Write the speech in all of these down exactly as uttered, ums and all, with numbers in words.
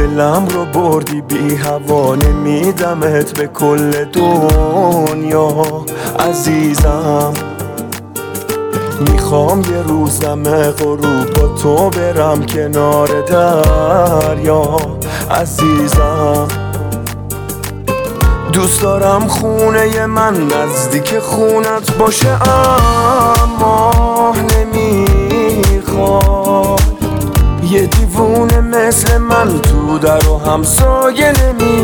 دلم رو بردی بی هوا، نمیدمت به کل دنیا عزیزم. میخوام یه روزم غروب با تو برم کنار دریا عزیزم. دوست دارم خونه من نزدیک خونت باشه، اما نمیخوام یه دیوونه مثل من تو در و همسایه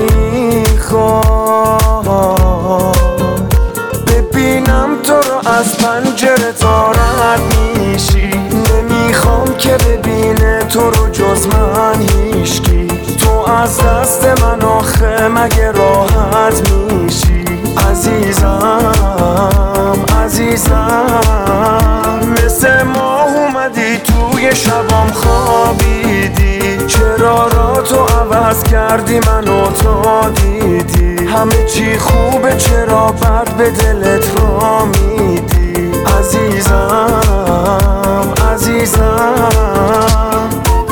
نمیخوام. ببینم تو رو از پنجره تا رد میشی، نمیخوام که ببینه تو رو جز من هیشکی. تو از دست من آخه مگه راحت میشی عزیزم عزیزم. مثل ماه اومدی توی شبام خوابیدی، چرا را تو عوض کردی منو تا دیدی. همه چی خوبه چرا بد به دلت را میدی عزیزم عزیزم.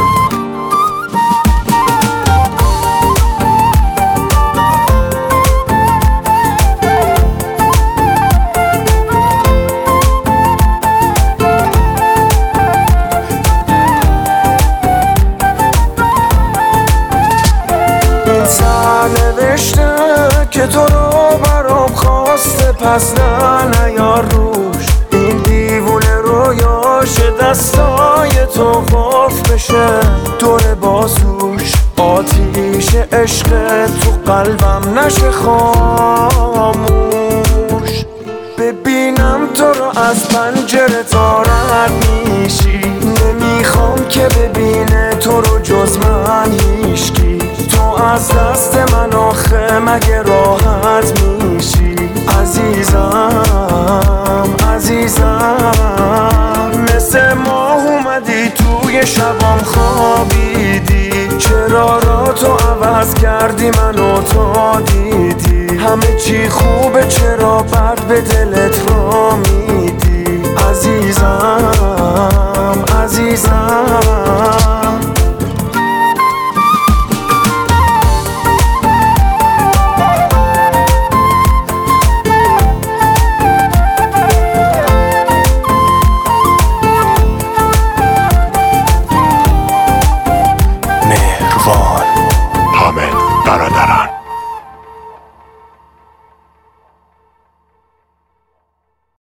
سرنوشته که تو رو برام خواسته، پس نه نیار روش. این دیوونه رویاش دستای تو قفل بشه دور بازوش. آتیش عشق تو قلبم نشه خاموش. ببینم تو رو از پنجره تا رد میشی، نمیخوام که ببینه تو رو جز من هیشکی. تو از دست من آخه مگه راحت میشی عزیزم عزیزم. مثل ماه اومدی توی شبام خوابیدی، چرا را تو عوض کردی منو تا دیدی. همه چی خوبه چرا بد به دلت را میدی عزیزم